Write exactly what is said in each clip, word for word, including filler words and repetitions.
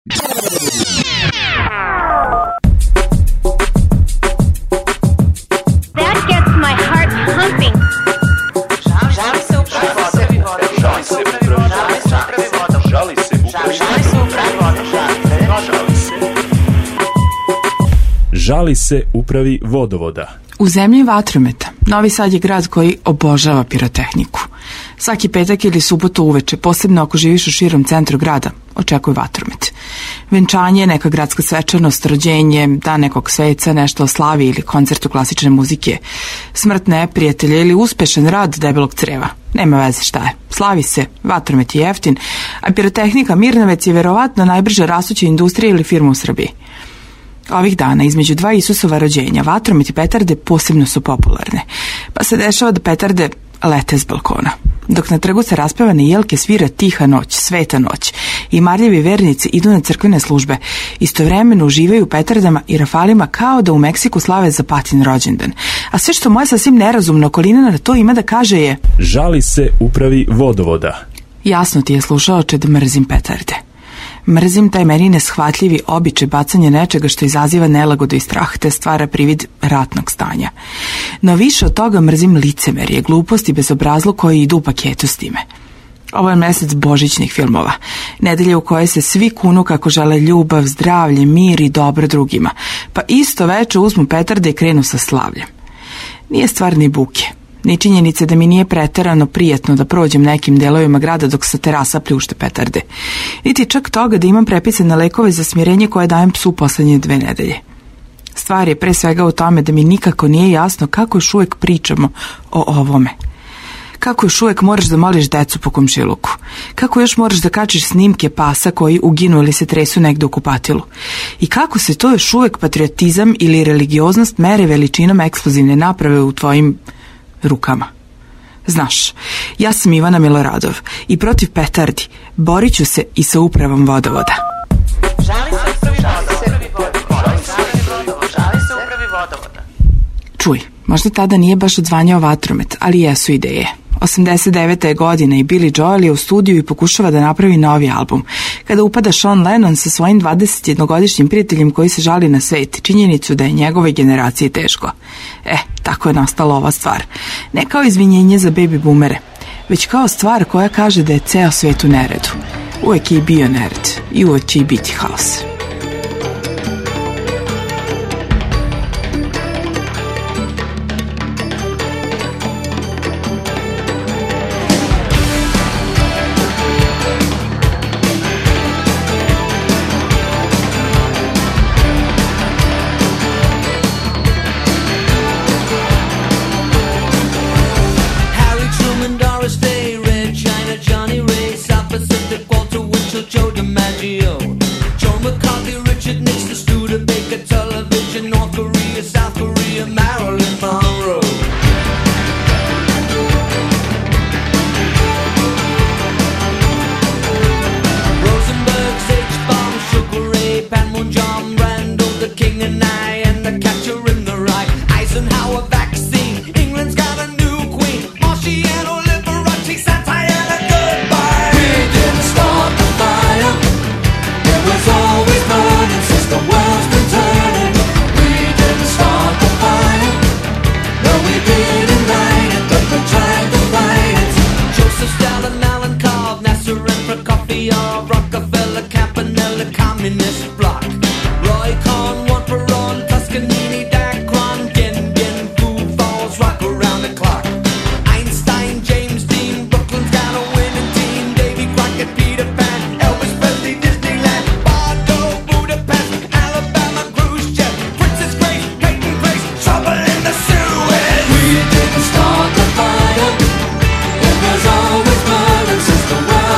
That gets my heart pumping. Žali se upravi vodom. Žali se upravi vodom. Žali se upravi vodom. Žali se upravi vodovoda. U zemlji vatrometa, Novi Sad je grad koji obožava pirotehniku. Svaki petak ili subotu uveče, posebno ako živiš u širom centru grada, očekuje vatromet. Venčanje, neka gradska svečanost, rođenje, dan nekog sveca, nešto o slavi ili koncertu klasične muzike, smrt neprijatelja ili uspešan rad debelog creva. Nema veze šta je. Slavi se, vatromet je jeftin, a pirotehnika Mirnavec je verovatno najbrže rastuća industrija ili firma u Srbiji. Ovih dana, između dva Isusova rođenja, vatromet i petarde posebno su popularne, pa se dešava da petarde lete s balkona. Dok na trgu se raspevane jelke svira Tiha noć, Sveta noć i marljivi vernici idu na crkvene službe, istovremeno uživaju u petardama i rafalima kao da u Meksiku slave Zapatin rođendan. A sve što moja sasvim nerazumna okolina na to ima da kaže je: žali se upravi vodovoda. Jasno ti je, slušaoče, da mrzim petarde. Mrzim taj meni neshvatljivi običaj bacanja nečega što izaziva nelagodu i strah te stvara privid ratnog stanja. No više od toga mrzim licemerje, glupost i bezobrazluk koji idu u paketu s time. Ovo je mesec božićnih filmova, nedelje u kojoj se svi kunu kako žele ljubav, zdravlje, mir i dobro drugima, pa isto veče uzmu petarde i krenu sa slavljem. Nije stvar ni buke, ni činjenice da mi nije preterano prijatno da prođem nekim delovima grada dok sa terasa pljušte petarde, niti čak toga da imam prepisane lekove za smirenje koje dajem psu poslednje dve nedelje. Stvar je pre svega u tome da mi nikako nije jasno kako još uvijek pričamo o ovome. Kako još uvijek moraš da moliš decu po komšiluku? Kako još moraš da kačiš snimke pasa koji uginu ili se tresu negde u kupatilu? I kako se to još uvijek patriotizam ili religioznost mere veličinom eksplozivne naprave u tvojim rukama? Znaš, ja sam Ivana Miloradov i protiv petardi borit ću se i sa upravom vodovoda. Žali se upravi vodom. Žali se upravi vodovoda. Čuj, možda tada nije baš odzvanjao vatromet, ali jesu ideje. osamdeset deveta je godina i Billy Joel je u studiju i pokušava da napravi novi album, kada upada Sean Lennon sa svojim dvadesetjednogodišnjim prijateljem koji se žali na svet, činjenicu da je njegovoj generaciji teško. E, tako je nastala ova stvar. Ne kao izvinjenje za baby boomere, već kao stvar koja kaže da je ceo svet u neredu. Uvek je i bio nered i uvek će i biti haos.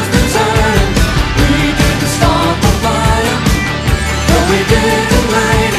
We did the night.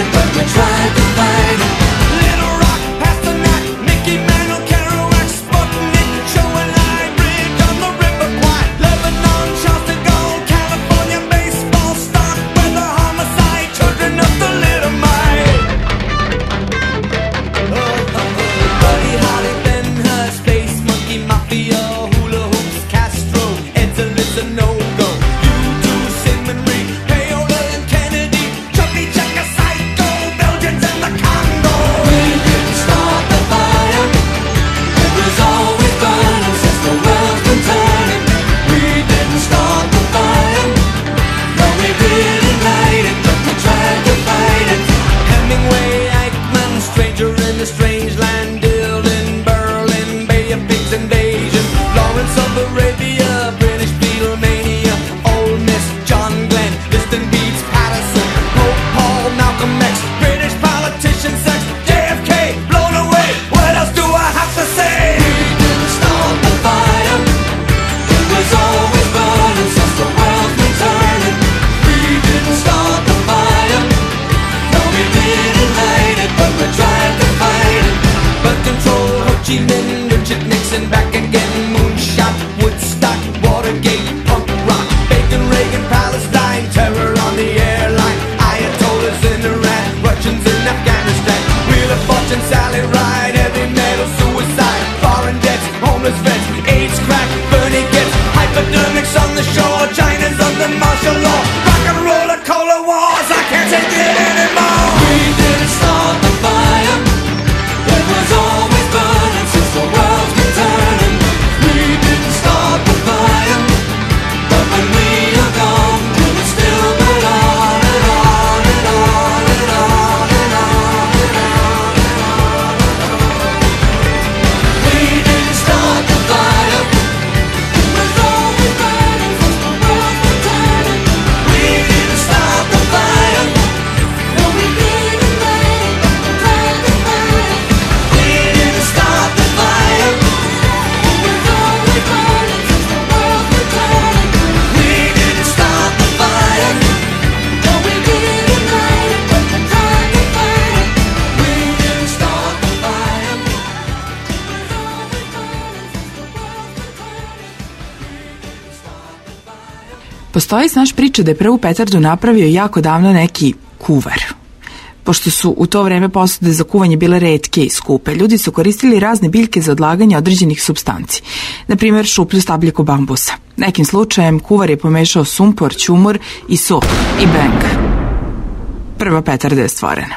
take it anymore. We didn't start the fire, it was always burning since the world's been turning. We didn't start the fire, but when we are gone, will it still burn on and on and on and on and on and on and on? We didn't start the fire, it was always burning since the world's been turning. We didn't start the fire, no we didn't light it, light the fire. We didn't start the fire, it was always burning since the world's been turning. We didn't start the fire, no we didn't light it, light the fire. We didn't start the fire, it was always burning since the world's been turning. We didn't start the fire. Postoji snaš priča da je prvu petardu napravio jako davno neki kuvar. Pošto su u to vreme posude za kuvanje bile retke i skupe, ljudi su koristili razne biljke za odlaganje određenih supstanci, na primjer šuplju stabljiku bambusa. Nekim slučajem kuvar je pomešao sumpor, ćumur i so i bang. Prva petarda je stvorena.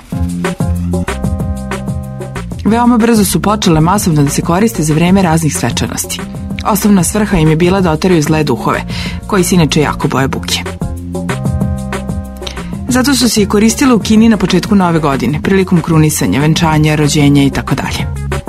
Veoma brzo su počele masovno da se koriste za vreme raznih svečanosti. Osnovna svrha im je bila da oteraju zle duhove, koji se inače jako boje buke. Zato su se i koristile u Kini na početku nove godine, prilikom krunisanja, venčanja, rođenja i tako dalje.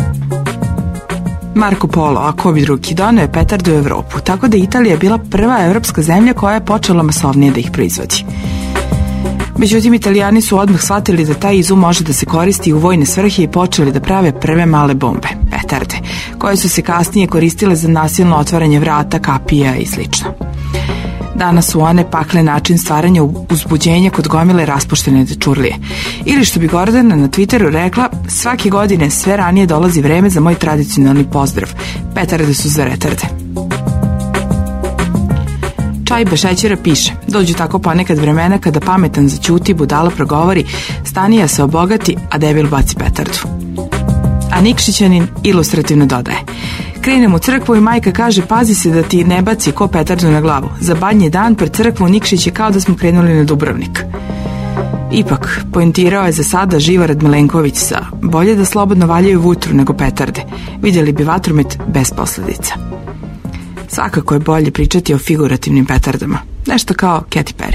Marko Polo, a ko bi drugi, doneo je petarde u Evropu, tako da je Italija bila prva evropska zemlja koja je počela masovnije da ih proizvodi. Međutim, Italijani su odmah shvatili da taj izum može da se koristi u vojne svrhe i počeli da prave prve male bombe, petarde, koje su se kasnije koristile za nasilno otvaranje vrata, kapija i slično. Danas su one pakle način stvaranja uzbuđenja kod gomile raspuštene dečurlije. Ili što bi Gordana na Twitteru rekla, svake godine sve ranije dolazi vreme za moj tradicionalni pozdrav. Petarde su za retarde. Čajba šećera piše, dođu tako ponekad vremena kada pametan zaćuti, budala progovori, Stanija se obogati, a debil baci petardu. A Nikšićanin ilustrativno dodaje, krenem u crkvu i majka kaže, pazi se da ti ne baci ko petardu na glavu. Za badnji dan pred crkvu Nikšić je kao da smo krenuli na Dubrovnik. Ipak, poentirao je za sada Živorad Milenković sa bolje da slobodno valjaju vutru nego petarde. Vidjeli bi vatromet bez posledica. Svakako je bolje pričati o figurativnim petardama. Nešto kao Katy Perry.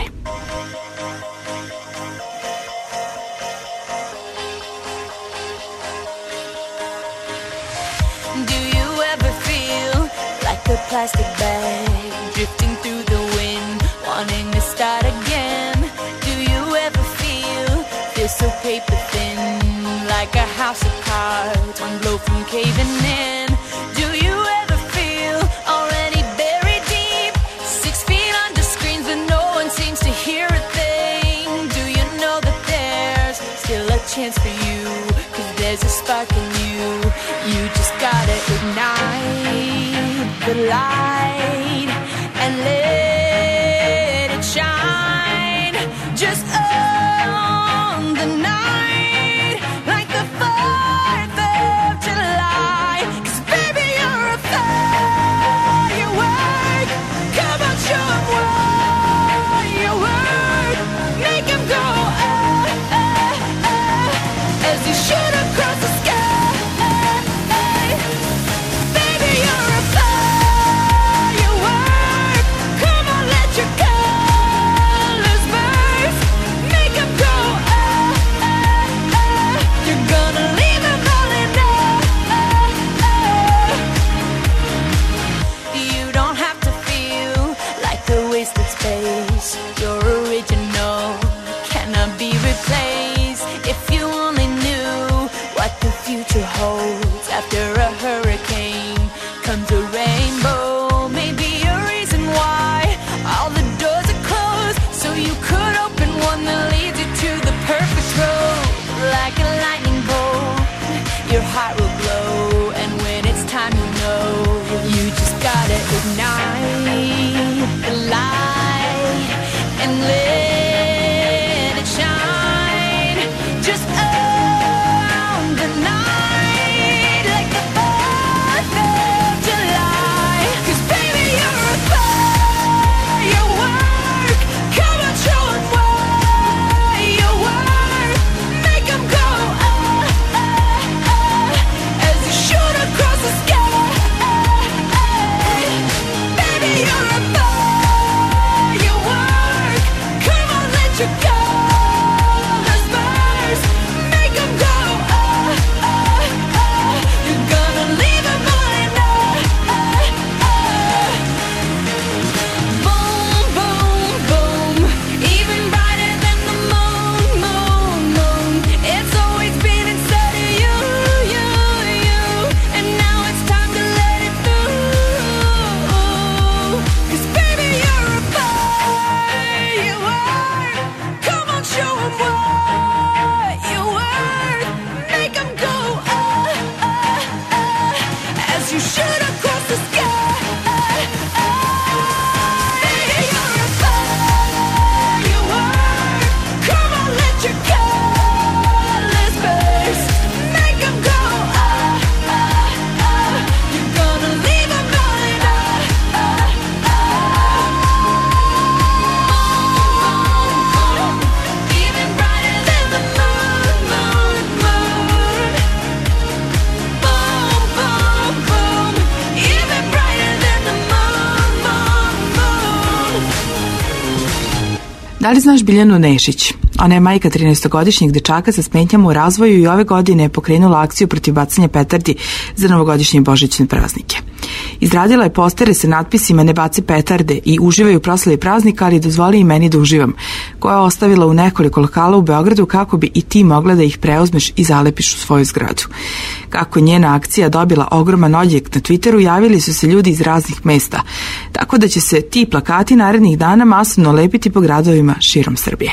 Do you ever feel like a plastic bag drifting through the wind, wanting to start again? Do you ever feel, feel so paper thin, like a house of cards, one blow from caving in? Do you ever feel already buried deep, six feet under screens but no one seems to hear a thing? Do you know that there's still a chance for you, 'cause there's a spark in you? You just gotta ignite the light and let it shine. Just on the night like the fourth of July. 'Cause baby you're a firework. Come on, show 'em what you work. Make 'em go ah, ah, ah, as you shoot across the sky. Baby, you're a firework. your colors burst. Make 'em go, oh, oh, oh. You're gonna leave 'em wanting, oh, oh, oh. Boom, boom, boom. Even brighter than the moon, moon, moon. It's always been inside of you, you, you. And now it's time to let it through. 'Cause baby, you're a fire, you are. Come on, show 'em what you are. Make 'em go, oh, oh, oh. As you shoot across the sky. Baby, you're a fire, you are. Come on, let your colors burst. Make 'em go, oh, oh, oh. You're gonna leave 'em going, oh, oh, oh. Even brighter than the moon, moon, moon. Boom, boom, boom. Even brighter than the moon, moon, moon. Da li znaš Biljanu Nešić? Ona je majka trinaestogodišnjeg dečaka sa smetnjama u razvoju i ove godine je pokrenula akciju protiv bacanja petardi za novogodišnje i božićne praznike. Izradila je postere sa natpisima "Ne baci petarde" i "Uživaj u proslavi praznika, ali dozvoli i meni da uživam", koja je ostavila u nekoliko lokala u Beogradu kako bi i ti mogla da ih preuzmeš i zalepiš u svoju zgradu. Kako je njena akcija dobila ogroman odjek na Twitteru, javili su se ljudi iz raznih mesta, tako da će se ti plakati narednih dana masovno lepiti po gradovima širom Srbije.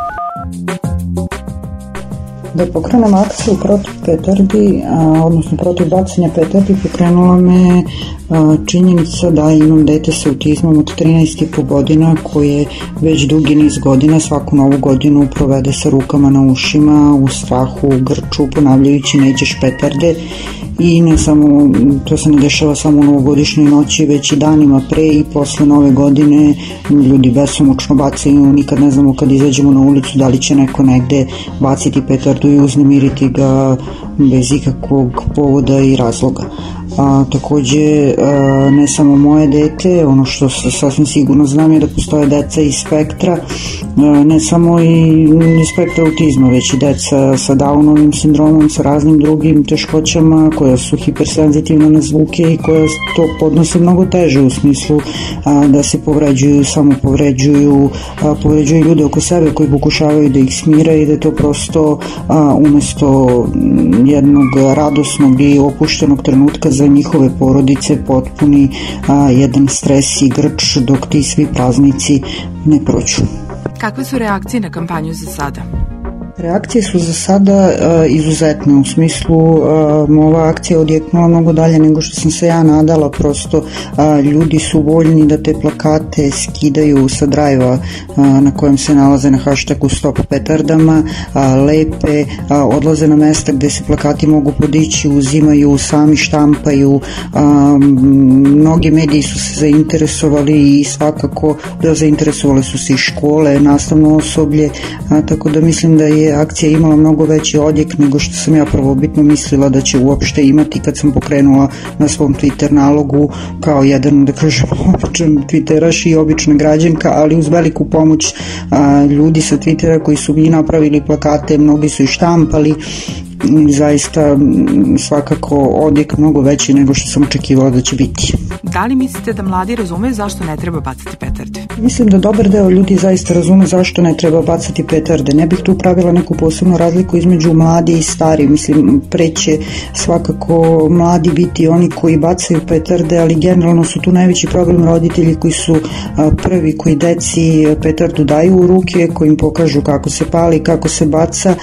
Da pokrenem akciju protiv petardi, a, odnosno protiv bacanja petardi, pokrenula me a, činjenica da imam dete sa autizmom od trinaest i po godina koje već dugi niz godina svaku novu godinu provede sa rukama na ušima, u strahu, u grču, ponavljajući "nećeš petarde". I ne samo, to se ne dešava samo u novogodišnjoj noći, već i danima pre i posle nove godine ljudi besomučno bacaju, nikad ne znamo kad izađemo na ulicu da li će neko negde baciti petardu i uznemiriti ga bez ikakvog povoda i razloga. A, takođe, a, ne samo moje dete, ono što sasvim sigurno znam je da postoje deca iz spektra, a, ne samo i iz spektra autizma, već i deca sa Downovim sindromom, sa raznim drugim teškoćama, koja su hipersenzitivna na zvuke i koja to podnose mnogo teže u smislu a, da se povređuju, samo povređuju, a, povređuju ljude oko sebe koji pokušavaju da ih smire i da to prosto a, umesto jednog radosnog i opuštenog trenutka za njihove porodice potpuni a, jedan stres i grč dok ti svi praznici ne prođu. Kakve su reakcije na kampanju za sada? Reakcije su za sada uh, izuzetne, u smislu uh, ova akcija odjeknula mnogo dalje nego što sam se ja nadala, prosto uh, ljudi su voljni da te plakate skidaju sa drajva uh, na kojem se nalaze na hashtagu Stop petardama, uh, lepe, uh, odlaze na mesta gde se plakati mogu podići, uzimaju, sami štampaju, um, mnogi mediji su se zainteresovali i svakako da zainteresovali su se i škole, nastavno osoblje, uh, tako da mislim da je akcija imala mnogo veći odjek nego što sam ja prvobitno mislila da će uopšte imati kad sam pokrenula na svom Twitter nalogu kao jedan, da kažem, običan twitteraš i obična građanka, ali uz veliku pomoć a, ljudi sa Twittera koji su mi napravili plakate, mnogi su i štampali. Zaista svakako odjek mnogo veći nego što sam očekivala da će biti. Da li mislite da mladi razumeju zašto ne treba bacati petarde? Mislim da dobar deo ljudi zaista razume zašto ne treba bacati petarde. Ne bih tu pravila neku posebnu razliku između mladi i stari. Mislim, preće svakako mladi biti oni koji bacaju petarde, ali generalno su tu najveći problem roditelji koji su prvi koji deci petardu daju u ruke, koji im pokažu kako se pali, kako se baca,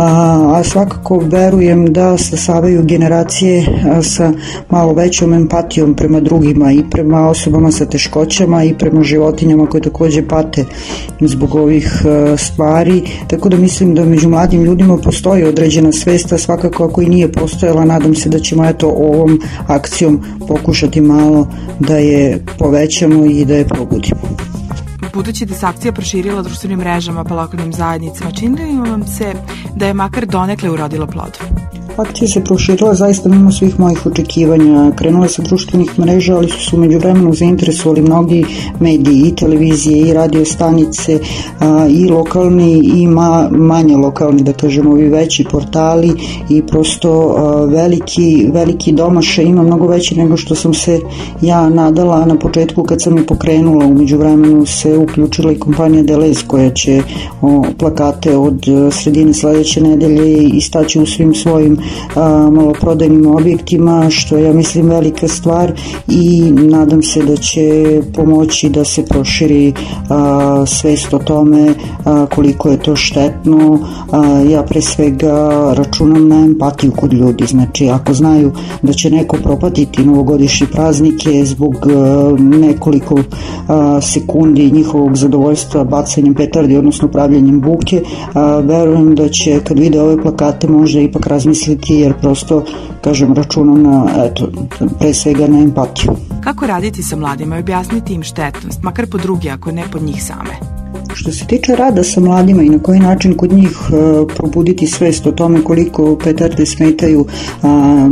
a svakako verujem da stasavaju generacije sa malo većom empatijom prema drugima i prema osobama sa teškoćama i prema životinjama koje takođe pate zbog ovih stvari, tako da mislim da među mladim ljudima postoji određena svesta, svakako ako i nije postojala, nadam se da ćemo eto ovom akcijom pokušati malo da je povećamo i da je probudimo. Budući da se akcija proširila društvenim mrežama pa lokalnim zajednicama, čini li vam se da je makar donekle urodila plodom? Akcija se proširila zaista mimo svih mojih očekivanja. Krenula sa društvenih mreža, ali su se u međuvremenu zainteresovali mnogi mediji, i televizije, i radio stanice, a, i lokalni, i ma, manje lokalni, da kažemo, ovi veći portali, i prosto a, veliki, veliki domašaj ima mnogo veći nego što sam se ja nadala na početku kad sam je pokrenula. U međuvremenu se uključila i kompanija Deleuze koja će o, plakate od sredine sledeće nedelje istaći u svim svojim a, maloprodajnim objektima, što je, ja mislim, velika stvar, i nadam se da će pomoći da se proširi a, svest o tome a, koliko je to štetno. A, ja pre svega računam na empatiju kod ljudi. Znači, ako znaju da će neko propatiti novogodišnje praznike zbog a, nekoliko a, sekundi njihovog zadovoljstva bacanjem petardi, odnosno pravljenjem buke, a, verujem da će kad vide ove plakate možda ipak razmisliti, jer prosto, kažem, računam na, eto, pre svega na empatiju. Kako raditi sa mladima i objasniti im štetnost, makar po drugi, ako ne pod njih same? Što se tiče rada sa mladima i na koji način kod njih uh, probuditi svest o tome koliko petarde smetaju uh,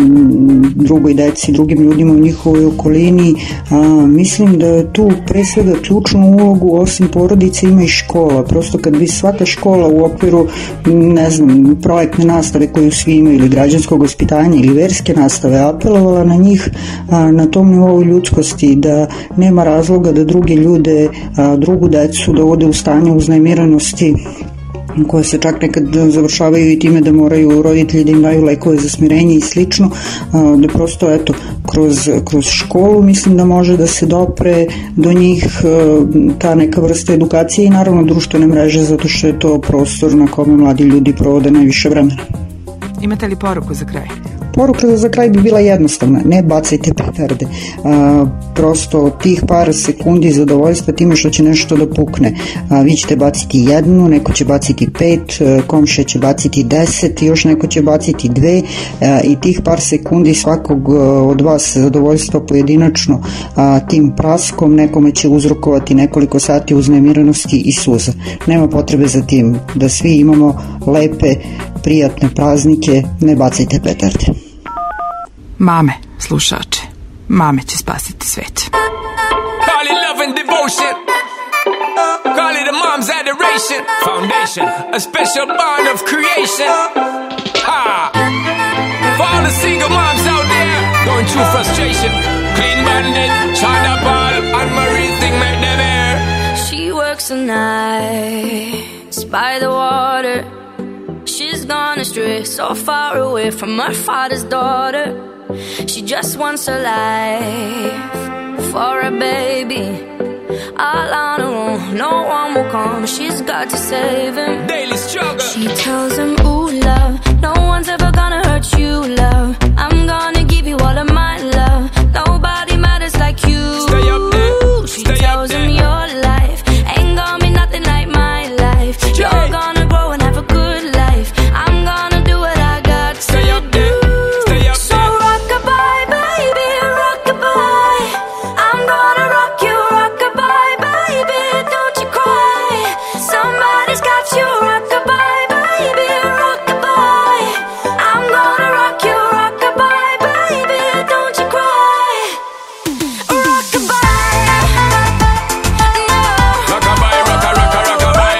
drugoj deci, drugim ljudima u njihovoj okolini, uh, mislim da tu pre svega ključnu ulogu osim porodice ima i škola. Prosto kad bi svaka škola u okviru, ne znam, projektne nastave koju svi imaju, ili građanskog vaspitanja ili verske nastave, apelovala na njih uh, na tom nivou ljudskosti, da nema razloga da druge ljude, uh, drugu decu dovode u stanje uznemiranosti koje se čak nekad završavaju i time da moraju roditelji da im daju lekove za smirenje i slično, da prosto, eto, kroz, kroz školu mislim da može da se dopre do njih ta neka vrsta edukacije, i naravno društvene mreže, zato što je to prostor na kome mladi ljudi provode najviše vremena. Imate li poruku za kraj? Poruka za kraj bi bila jednostavna: ne bacajte petarde. A, prosto tih par sekundi zadovoljstva time što će nešto da pukne. A, vi ćete baciti jednu, neko će baciti pet, komšija će baciti deset, još neko će baciti dve, a, i tih par sekundi svakog od vas zadovoljstva pojedinačno a, tim praskom nekome će uzrokovati nekoliko sati uznemiranosti i suza. Nema potrebe za tim, da svi imamo lepe, prijatne praznike, ne bacajte petarde. Mame, slušače, mame će spasiti svet. Call it love and devotion. Call it a mom's adoration. Foundation, a special bond of creation. Ha! For all the single moms out there going through frustration, Clean Bandit, China Ball, and Marie thing make them air. She works the nights by the water. She's gone astray, so far away from her father's daughter. She just wants a life for a baby. All on her own, no one will come. She's got to save him. Daily struggle. She tells him, ooh, love, no one's ever gonna hurt you, love. I'm gonna give you all of my love. Nobody matters like you. Stay up there. She Stay tells up him there. your life ain't gonna be nothing like my life. Yeah. You're gonna grow and have a good life. I'm gonna do what I got to Stay up do. there. Stay up So there. rock-a-bye, baby, rock-a-bye. I'm gonna rock you, rock-a-bye, baby, don't you cry. Somebody's got you, rock-a-bye, baby, rock-a-bye. I'm gonna rock you, rock-a-bye, baby, don't you cry. Rock-a-bye, no. Rock-a-bye, rocka, rocka, rock-a-bye.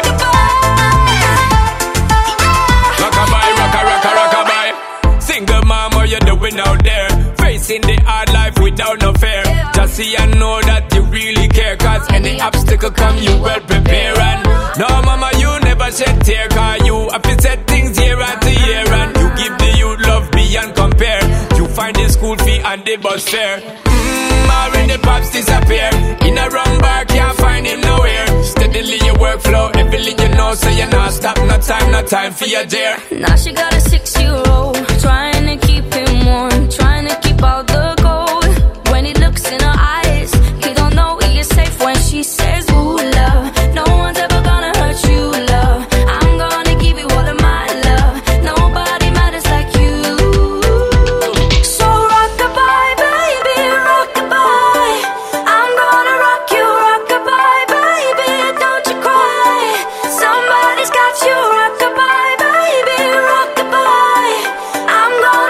Rock-a-bye, rocka, rocka, rock-a-bye. Single mom, what you doing out there? Facing the hard life without no fear. Just see and know that you really care, cause any obstacle come, you well prepare. And no, mama, you never shed tear, cause you have to set things year after year. And you give the youth love beyond compare. You find the school fee and the bus fare. Mmm, already pops disappear. In a wrong bar, can't find him nowhere. Steadily your workflow, everything you know, so you not stop, no time, no time for your dare. Now she got a six-year-old, trying to keep him warm, trying to keep out the cold. When he looks in her eyes, he don't know he is safe when she says, ooh, love, no one's ever gonna hurt you, love. I'm gonna give you all of my love. Nobody matters like you. So rock-a-bye, baby, rock-a-bye. I'm gonna rock you, rock-a-bye, baby, don't you cry. Somebody's got you, rock-a-bye, baby, rock-a-bye. I'm gonna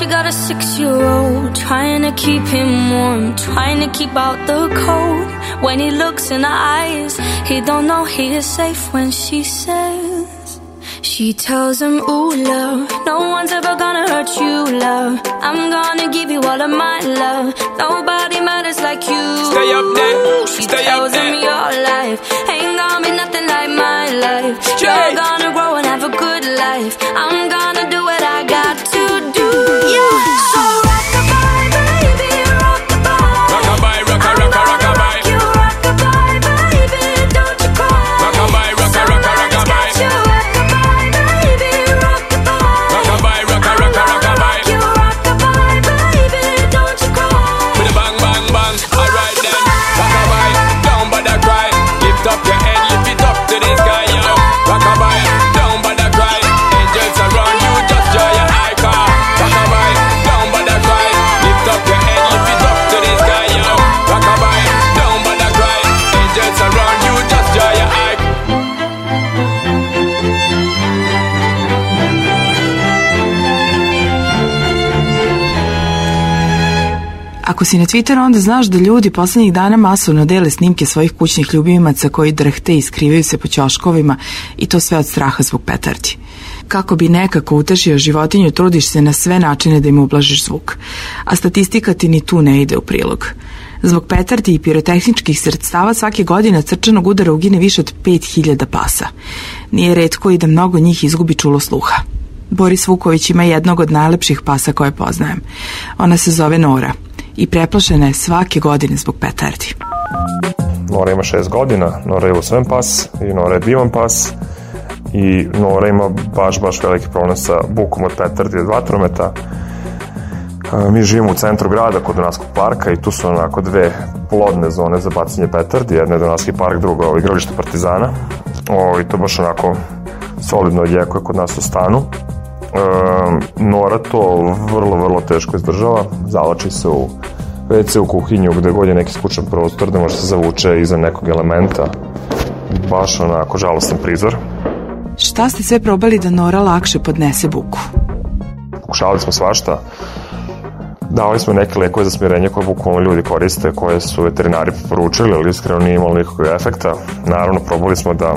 got a six-year-old, trying to keep him warm, trying to keep out the cold. When he looks in her eyes, he don't know he is safe when she says, she tells him, ooh, love, no one's ever gonna hurt you, love. I'm gonna give you all of my love. Nobody matters like you. Stay up there, She stay tells up there. him your life ain't gonna be nothing like my life. Jay. You're gonna grow and have a good life. I'm gonna do what I got to do. Yeah. So rock-a-bye, baby, rock-a-bye. Rock-a-bye, rocka, rocka, rock-a-bye. You rock-a-bye, baby, don't you cry. Rock-a-bye, rocka, rocka, rock-a-bye. You rock-a-bye, baby, rock-a-bye. Rock-a-bye, rocka, rocka, rock-a-bye. You rock-a-bye, baby, don't you cry. With a bang, bang, bang. Alright then. Rock-a-bye, don't bother cry. Lift up your head, lift it up to the sky, yo. Rock-a-bye, don't bother cry. Angels around you, just joy your eye car. Rock-a-bye, don't bother cry. Lift up your head, lift it up to the sky, yo. Rock-a-bye, don't bother cry. Angels around you, just joy your eye. Ako si na Twitteru, onda znaš da ljudi poslednjih dana masovno dele snimke svojih kućnih ljubimaca koji drhte i skrivaju se po ćoškovima i to sve od straha zbog petardi. Kako bi nekako utešio životinju, trudiš se na sve načine da im ublažiš zvuk. A statistika ti ni tu ne ide u prilog. Zbog petardi i pirotehničkih sredstava svake godine od srčanog udara ugine više od pet hiljada pasa. Nije retko i da mnogo njih izgubi čulo sluha. Boris Vuković ima jednog od najlepših pasa koje poznajem. Ona se zove Nora i preplašena je svake godine zbog petardi. Nora ima šest godina, Nora je usvojen pas i Nora je divan pas i Nora ima baš, baš veliki problem sa bukom od petardi od vatrometa. A, Mi živimo u centru grada kod Dunavskog parka i tu su onako dve plodne zone za bacanje petardi. Jedna je Dunavski park, druga je igralište Partizana. O, I to baš onako solidno odjekuje kod nas u stanu. E, Nora to vrlo, vrlo teško izdržava. Zavlači se u ve ce, u kuhinju, gde god je neki skučan prostor, da može se zavuče iza nekog elementa. Baš onako žalostan prizor. Šta ste sve probali da Nora lakše podnese buku? Pokušavali smo svašta. Davali smo neke lekove za smirenje koje bukvalno ljudi koriste, koje su veterinari poručili, ali iskreno nije imalo nikakvog efekta. Naravno, probali smo da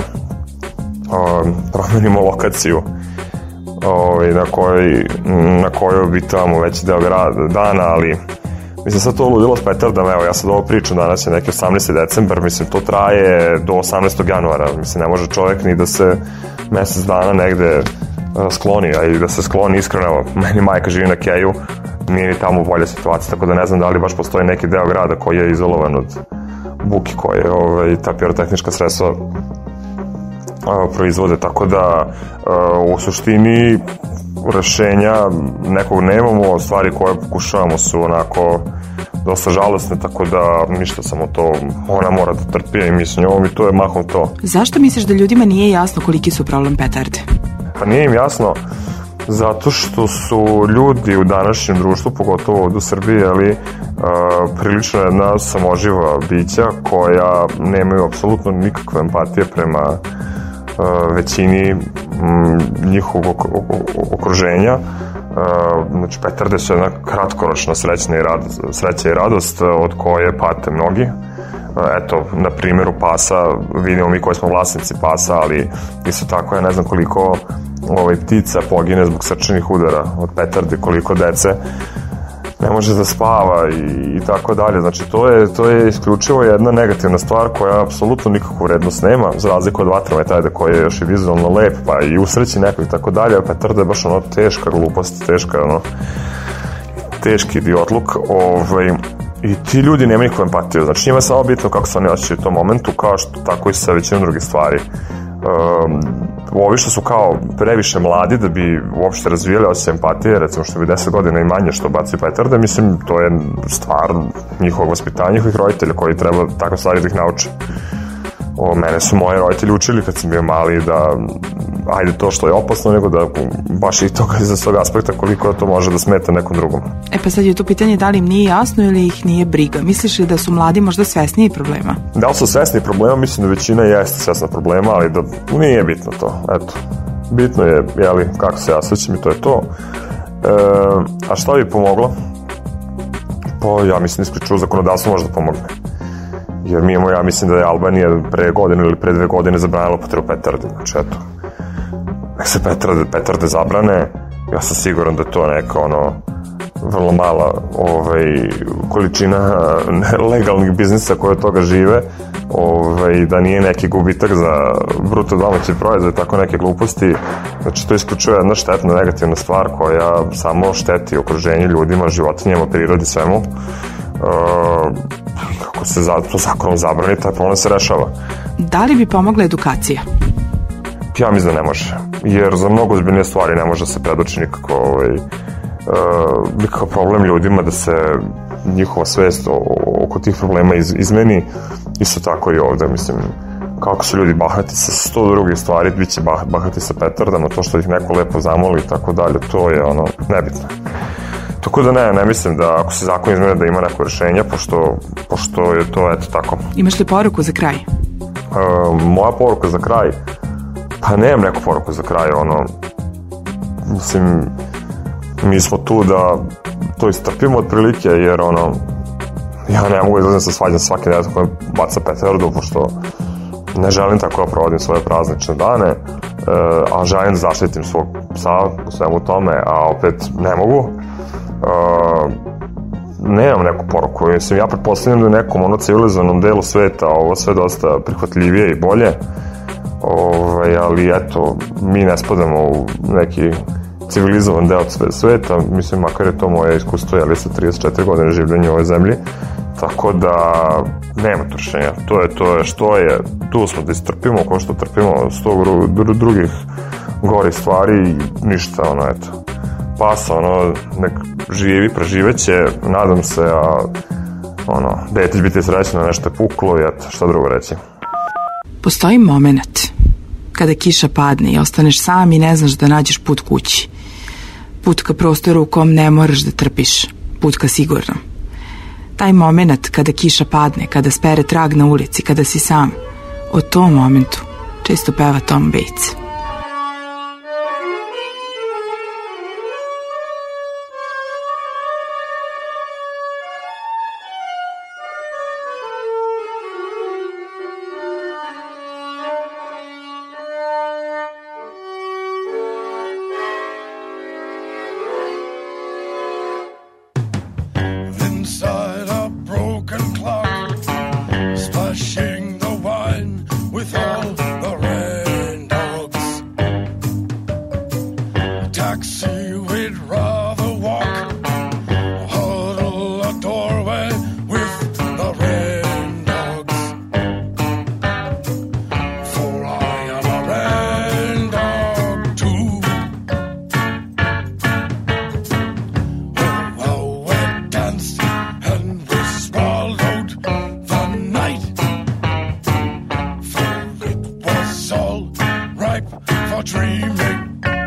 um, promenimo lokaciju ovaj, na kojoj, na kojoj bi tamo veći deo grada, dana, ali mislim sad to ludilo s petardama. Evo, ja sad ovo pričam, danas je neki osamnaesti decembar, mislim to traje do osamnaestog januara, mislim ne može čovjek ni da se mesec dana negde uh, skloni, a i da se skloni iskreno. Evo, meni majka živi na Keju, nije ni tamo bolja situacija, tako da ne znam da li baš postoji neki deo grada koji je izolovan od buki koje ovaj, ta pirotehnička sredstva proizvode, tako da u suštini rešenja nekog nemamo, stvari koje pokušavamo su onako dosta žalostne, tako da ništa, samo to ona mora da trpi i mislim njom i to je mahom to. Zašto misliš da ljudima nije jasno koliki su problem petarde? Pa nije im jasno zato što su ljudi u današnjem društvu, pogotovo ovdje u Srbiji, ali uh, prilično jedna samoživa bića koja nemaju apsolutno nikakve empatije prema uh, većini m, njihovog okruženja. Uh, znači petarde su jedna kratkoročna srećna i radost, sreća i radost od koje pate mnogi. Uh, eto, na primjeru pasa vidimo mi koji smo vlasnici pasa, ali isto tako ja ne znam koliko ovaj, ptica pogine zbog srčanih udara od petarde, koliko dece ne može da spava i, i tako dalje. Znači to je, to je isključivo jedna negativna stvar koja apsolutno nikakvu vrednost nema, za razliku od vatrometa ajde, koji je još i vizualno lep, pa i usreći nekog i tako dalje, a petarda je baš ono teška glupost, teška ono teški idiotluk, ovaj, i ti ljudi nemaju nikakvu empatiju, znači njima je samo bitno kako se oni osjećaju u tom momentu, kao što tako i sa većinom drugih stvari. Um, ovi što su kao previše mladi da bi uopšte razvijali osjećaj empatije, recimo što bi deset godina i manje što baci petarde, mislim to je stvar njihovog vaspitanja, njihovih roditelja koji treba takve stvari da ih nauče. O, mene su moji roditelji učili kad sam bio mali da ajde to što je opasno, nego da baš i toga iz svog aspekta koliko to može da smeta nekom drugom. E pa sad je to pitanje da li im nije jasno ili ih nije briga. Misliš li da su mladi možda svesniji problema? Da li su svesni problema? Mislim da većina jeste svesna problema, ali da nije bitno to. Eto, bitno je, jeli, kako se ja osjećam i to je to. a šta bi pomoglo? Pa ja mislim isključivo zakonodavstvo može da pomogne. Jer mi imamo, ja mislim da je Albanija pre godine ili pre dve godine zabranila upotrebu petarde. Znači, eto, nek se petarde, petarde zabrane, ja sam siguran da je to neka, ono, vrlo mala ovaj, količina legalnih biznisa koje od toga žive, ovaj, da nije neki gubitak za bruto domaći proizvod, tako neke gluposti. Znači, to isključuje jedna štetna, negativna stvar koja samo šteti okruženju, ljudima, životinjama, prirodi, svemu. Uh, kako se za, to zakonom zabrani, taj problem se rešava. Da li bi pomogla edukacija? Ja mislim da ne može, jer za mnogo ozbiljnije stvari ne može se predoći nikako ovaj, uh, nikakav problem ljudima da se njihova svest o, oko tih problema iz, izmeni. Isto tako i ovde, mislim, kako su ljudi bahati sa sto drugih stvari, bit će bah, bahati sa petardama, to što ih neko lepo zamoli i tako dalje, to je ono, nebitno. Tako da ne, ne mislim da ako se zakon izmene da ima neko rešenje, pošto, pošto je to eto tako. Imaš li poruku za kraj? Uh, moja poruka za kraj? Pa nemam neku poruku za kraj, ono, mislim, mi smo tu da to istrpimo otprilike, jer ono, ja ne mogu izlazim sa svađam svaki dan koji baca petardu, pošto ne želim tako da provodim svoje praznične dane, uh, a želim da zaštitim svog psa u svemu tome, a opet ne mogu. Uh, nemam neku poruku, mislim, ja pretpostavljam da je nekom ono civilizovanom delu sveta ovo sve dosta prihvatljivije i bolje, ovaj, ali eto, mi ne spadamo u neki civilizovan deo sveta, mislim, makar je to moje iskustvo, jel, sa trideset četiri godine življenja u ovoj zemlji, tako da nema to rešenja, to je to je što je, tu smo da istrpimo, ko što trpimo sto dru, drugih gorih stvari i ništa, ono, eto. Pasa, ono, nek živi, preživeće, nadam se, a ono, dete biti srećno, nešto je puklo i eto, šta drugo reći. Postoji moment kada kiša padne i ostaneš sam i ne znaš da nađeš put kući. Put ka prostoru u kom ne moraš da trpiš, put ka sigurnom. Taj moment kada kiša padne, kada spere trag na ulici, kada si sam, o tom momentu često peva Tom Waits. Inside a broken clock, splashing the wine with all the rain dogs. A taxi we'd rather walk, huddle a doorway with the rain dogs. For I am a rain dog too. Oh, how we danced and we swallowed the night, for it was all ripe for dreaming.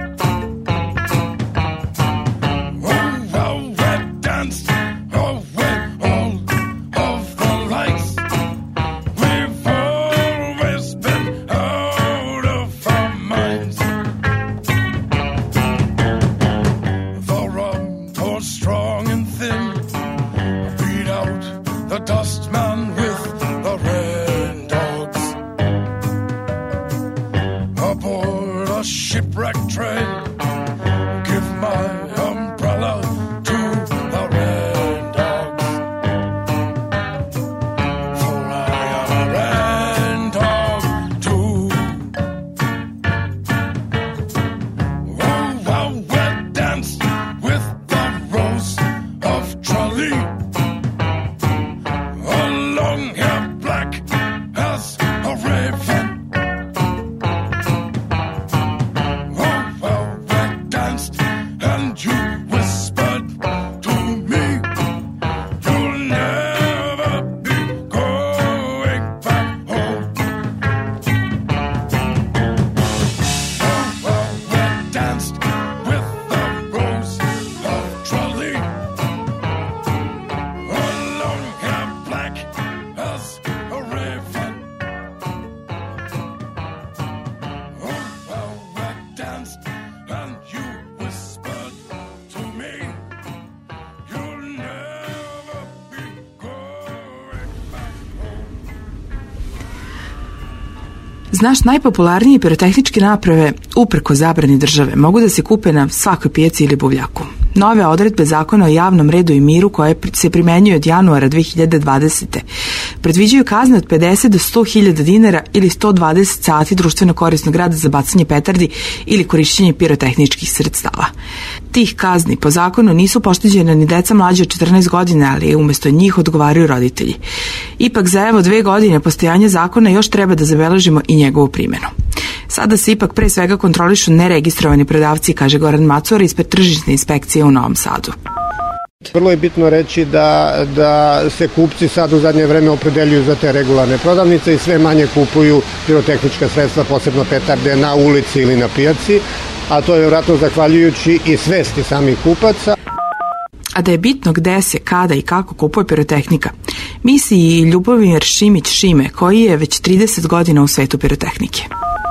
Oh, how we danced away all of the lights. We've always been out of our minds. The rum poured strong and thin, beat out the dustman with the rain dogs. Aboard a shipwrecked train, give my umbrella to the rain dogs. For I am a rain dog too. Oh, how we danced with the rose of Tralee. A long hair black as a raven. Oh, how we danced and you whispered to me, you'll never be going back home. Oh, how we danced with the rose of Tralee. Znaš, najpopularnije pirotehničke naprave, uprko zabrani države, mogu da se kupe na svakoj pijaci ili buvljaku. Nove odredbe zakona o javnom redu i miru koje se primenjuju od januara dve hiljade dvadesete. predviđaju kazne od pedeset do sto hiljada dinara ili sto dvadeset sati društveno korisnog rada za bacanje petardi ili korišćenje pirotehničkih sredstava. Tih kazni po zakonu nisu pošteđene ni deca mlađe od četrnaest godina, ali umesto njih odgovaraju roditelji. Ipak za evo dve godine postojanja zakona još treba da zabeležimo i njegovu primjenu. Sada se ipak pre svega kontrolišu neregistrovani prodavci, kaže Goran Macura ispred tržišne inspekcije u Novom Sadu. Vrlo je bitno reći da, da se kupci sad u zadnje vreme opredeljuju za te regularne prodavnice i sve manje kupuju pirotehnička sredstva, posebno petarde, na ulici ili na pijaci, a to je vjerojatno zahvaljujući i svesti samih kupaca. A da je bitno gde se, kada i kako kupuje pirotehnika, misli i Ljubomir Šimić Šime, koji je već trideset godina u svetu pirotehnike.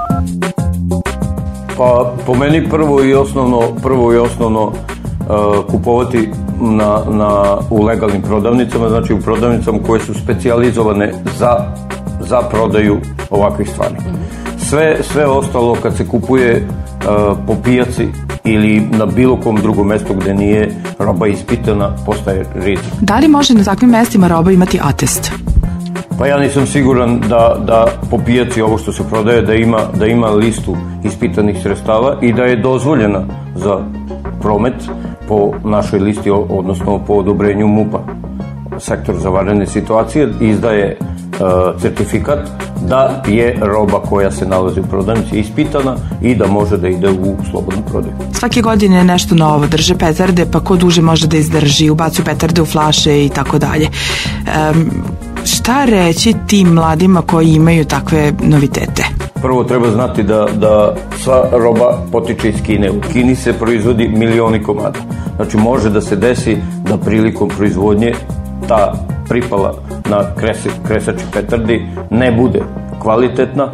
Pa po meni prvo i osnovno, prvo i osnovno uh, kupovati na, na, u legalnim prodavnicama, znači u prodavnicama koje su specijalizovane za, za prodaju ovakvih stvari. Sve, sve ostalo kad se kupuje uh, po pijaci ili na bilo kom drugom mestu gde nije roba ispitana, postaje rizik. Da li može na takvim mestima roba imati atest? Pa ja nisam siguran da, da po pijaci ovo što se prodaje da ima, da ima listu ispitanih sredstava i da je dozvoljena za promet po našoj listi, odnosno po odobrenju MUP-a. Sektor za vanredne situacije izdaje uh, certifikat da je roba koja se nalazi u prodavnici ispitana i da može da ide u slobodnu prodaju. Svake godine je nešto novo, drže petarde, pa ko duže može da izdrži, ubacuju petarde u flaše i tako dalje. Um, Šta reći tim mladima koji imaju takve novitete? Prvo treba znati da, da sva roba potiče iz Kine. U Kini se proizvodi milioni komada. Znači može da se desi da prilikom proizvodnje ta pripala na krese, kresači petardi ne bude kvalitetna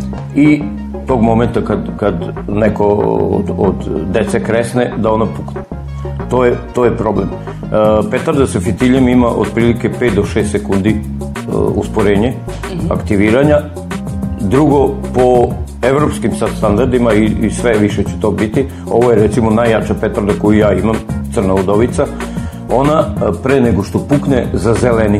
i tog momenta kad, kad neko od, od dece kresne da ona pukne. To je, to je problem. Uh, petarda sa fitiljem ima otprilike pet do šest sekundi uh, usporenje, aktiviranja. Drugo, po evropskim sad standardima i, i sve više će to biti, ovo je recimo najjača petarda koju ja imam, crna udovica, ona uh, pre nego što pukne zazeleni.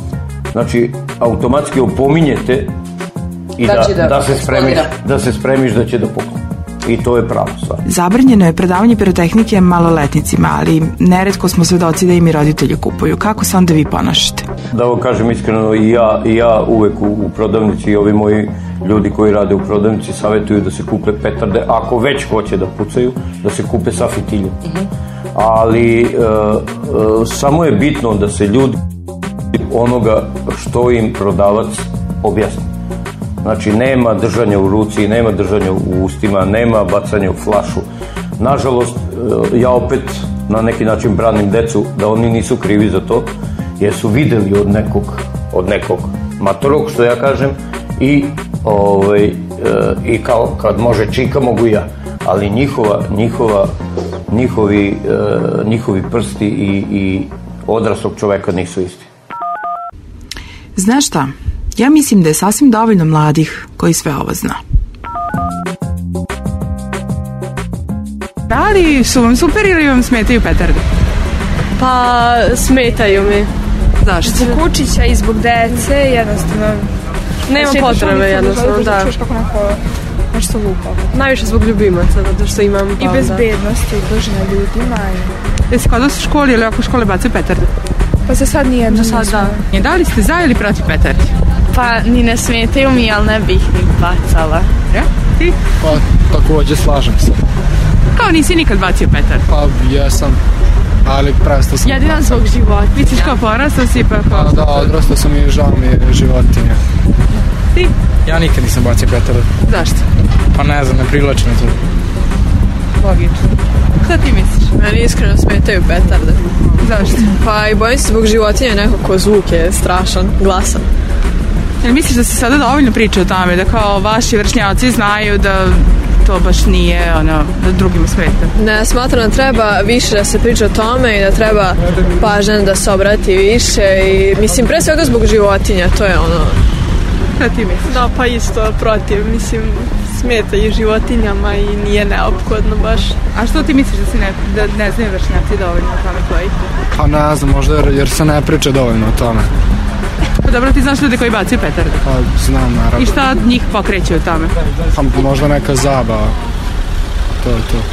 Znači, automatski opominjete i da, da, da, da, se spremiš, da se spremiš da će da pukne. I to je pravo stvar. Zabranjeno je predavanje pirotehnike maloletnicima, ali neretko smo svedoci da im i roditelji kupuju. Kako se onda vi ponašate? Da vam kažem iskreno, i ja, i ja uvek u, u prodavnici i ovi moji ljudi koji rade u prodavnici savjetuju da se kupe petarde, ako već hoće da pucaju, da se kupe sa fitiljem. Mm-hmm. Ali e, e, samo je bitno da se ljudi onoga što im prodavac objasni. Znači, nema držanja u ruci, nema držanja u ustima, nema bacanja u flašu. Nažalost, ja opet na neki način branim decu da oni nisu krivi za to, jer su videli od nekog, od nekog matorog, što ja kažem, i, ovaj, i kao kad može čika, mogu ja. Ali njihova, njihova, njihovi, njihovi prsti i, i odraslog čoveka nisu isti. Znaš šta? Ja mislim da je sasvim dovoljno mladih koji sve ovo zna. Da li su vam super ili vam smetaju petarde? Pa smetaju mi. Zašto? Zbog kučića i zbog dece, jednostavno. Nema potrebe, jednostavno, da. Čuješ kako neko nešto lupa. Najviše zbog ljubimaca, zato što imam... I bezbednosti, dužina ljudima. Jesi kod vas u školi ili oko škole bacaju petarde? Pa za sad nijedno nismo. Da. Da li ste za ili protiv petardi? Pa ni ne smetaju mi, ali ne bih ih bacala. Ja? Ti? Pa takođe slažem se. Kao nisi nikad bacio petard? Pa jesam, ali prestao sam. Jedina zbog životinja. Misliš kao porastao si pa kao... Pa da, odrastao sam i žao mi je životinja. Ti? Ja nikad nisam bacio petard. Zašto? Pa ne znam, ne privlači me to. Logično. Šta ti misliš? Meni iskreno smetaju petarde. Zašto? Pa i bojim se zbog životinja, nekako zvuk je strašan, glasan. Jel misliš da se sada dovoljno priča o tome, da kao vaši vršnjaci znaju da to baš nije ono, da drugima smeta? Ne, smatram da treba više da se priča o tome i da treba pažnja da se obrati više i mislim pre svega zbog životinja, to je ono Šta ti misliš? Da, pa isto protiv. Mislim, smeta i životinjama i nije neophodno baš. A što ti misliš da, si ne, da ne znaju vršnjaci dovoljno o tome koji? Pa ne znam, možda jer, jer se ne priča dovoljno o tome. Pa dobro, ti znaš ljudi koji bacaju petarde? Pa znam, naravno. I šta njih pokreće u tome? Pa možda neka zabava. To je to.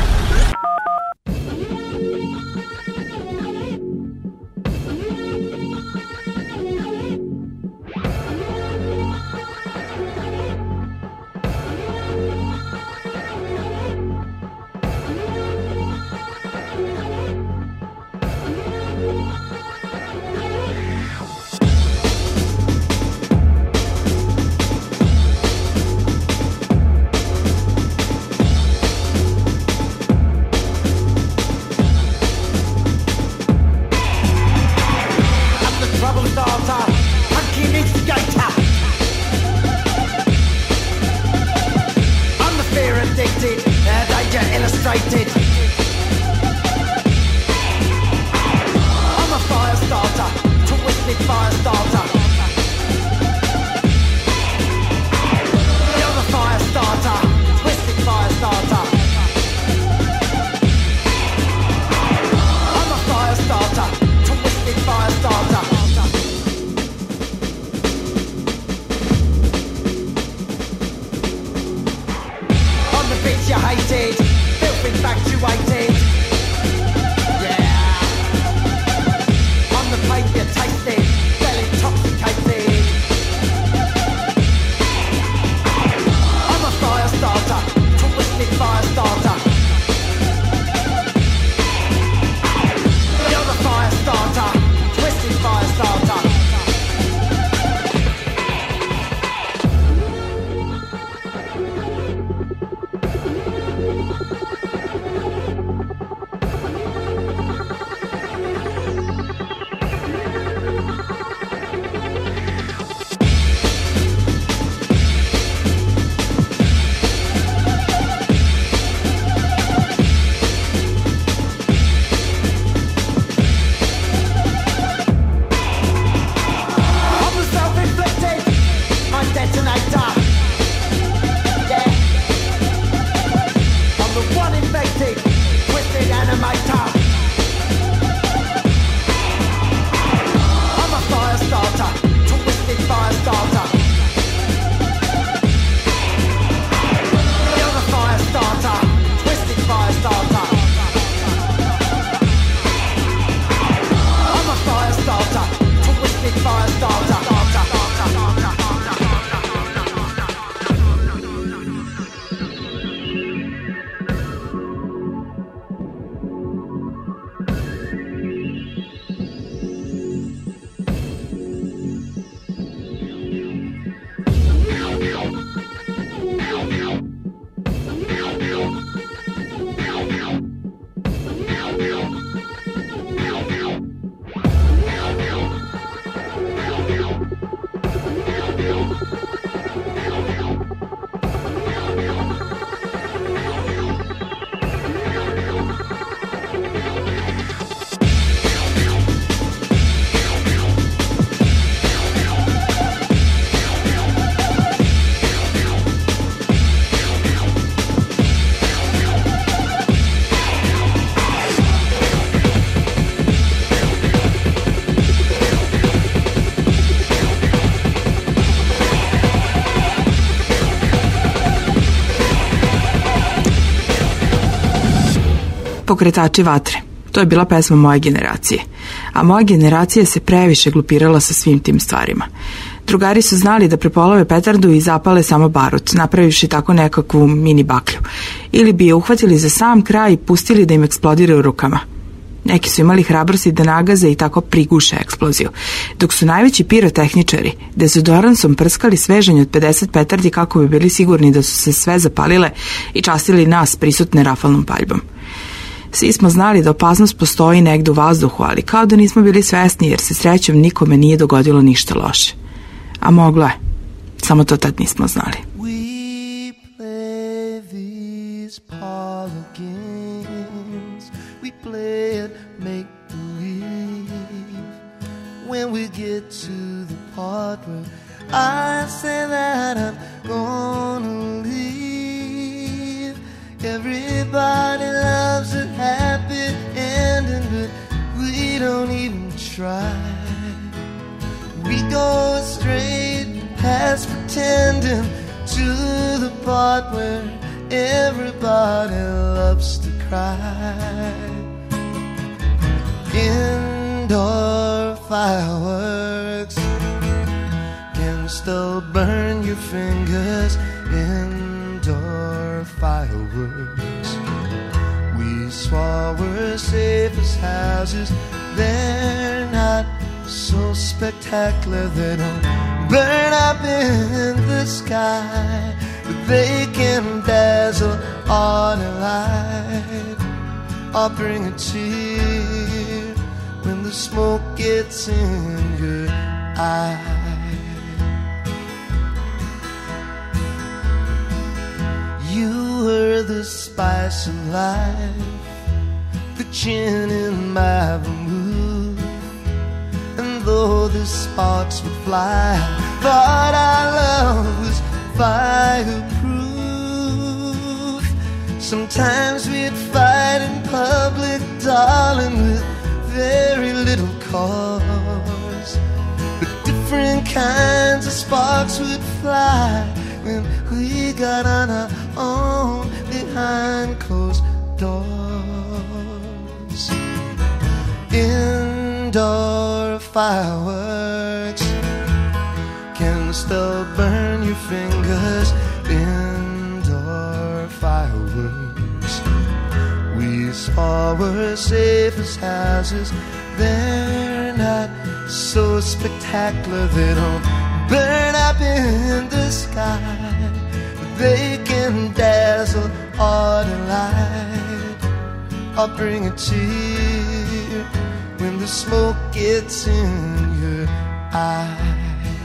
Pokretači vatre. To je bila pesma moje generacije. A moja generacija se previše glupirala sa svim tim stvarima. Drugari su znali da prepolove petardu i zapale samo barut, napravivši tako nekakvu mini baklju. Ili bi je uhvatili za sam kraj i pustili da im eksplodira u rukama. Neki su imali hrabrosti da nagaze i tako priguše eksploziju. Dok su najveći pirotehničari dezodoransom prskali svežanje od pedeset petardi kako bi bili sigurni da su se sve zapalile i častili nas prisutne rafalnom paljbom. Svi smo znali da opasnost postoji negde u vazduhu, ali kao da nismo bili svesni jer se srećom nikome nije dogodilo ništa loše. A moglo je. Samo to tad nismo znali. We play these parlor games. We play it make believe. When we get to the part where I say that I'm gonna leave. Everybody loves a happy ending, but we don't even try. We go straight past pretending to the part where everybody loves to cry. Indoor fireworks can still burn your fingers. Indoor fireworks. We swore we're safe as houses. They're not so spectacular, they don't burn up in the sky, but they can dazzle on a light or bring a tear when the smoke gets in your eye. You were the spice of life, the gin in my vermouth. And though the sparks would fly, I thought our love was fireproof. Sometimes we'd fight in public, darling, with very little cause. But different kinds of sparks would fly when we got on our own behind closed doors. Indoor fireworks can still burn your fingers. Indoor fireworks. We saw we're safe as houses. They're not so spectacular, they don't burn up in the sky. They can dazzle or delight or bring a tear when the smoke gets in your eye.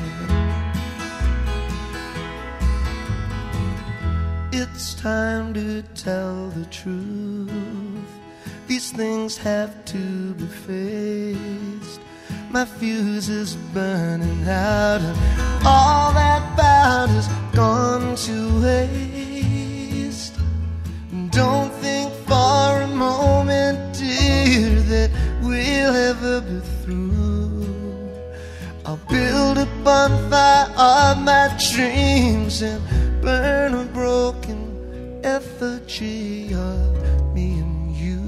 It's time to tell the truth. These things have to be faced. My fuse is burning out and all that bout has gone to waste. Don't think for a moment, dear, that we'll ever be through. I'll build a bonfire of my dreams and burn a broken effigy of me and you.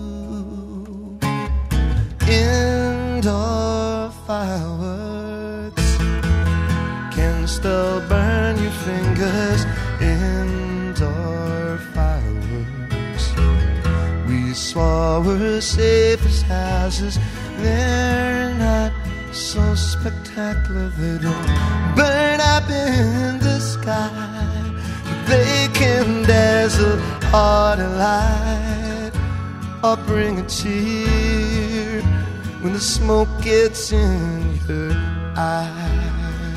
Indoor fireworks can still burn your fingers. Indoor fireworks. We swore we're safe as houses. They're not so spectacular, they don't burn up in the sky. They can dazzle or delight or bring a tear when the smoke gets in your eye.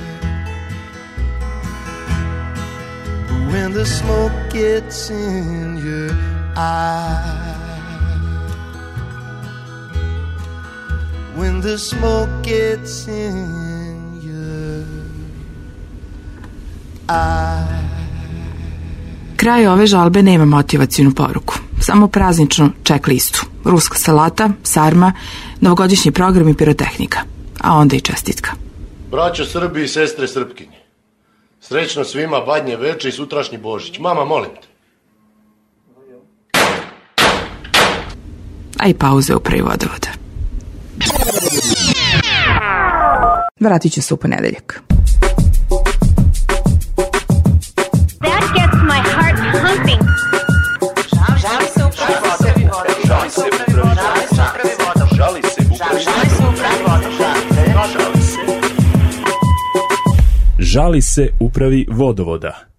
When the smoke gets in your eye. When the smoke gets in your eye. Kraj ove žalbe nema motivacijnu poruku, samo prazničnu ček listu, ruska salata, sarma, novogodišnji program i pirotehnika, a onda i čestitka. Braćo Srbi i sestre Srpkinje, srećno svima Badnje veče i sutrašnji Božić. Mama, molim te. A i pauze u Upravi vodovoda. Vratit ću se u ponedeljak. That gets my heart pumping. Žali se upravi vodovoda. Žali se upravi vodovoda. Žali se upravi vodovoda. Žali se upravi vodovoda. Žali se upravi vodovoda.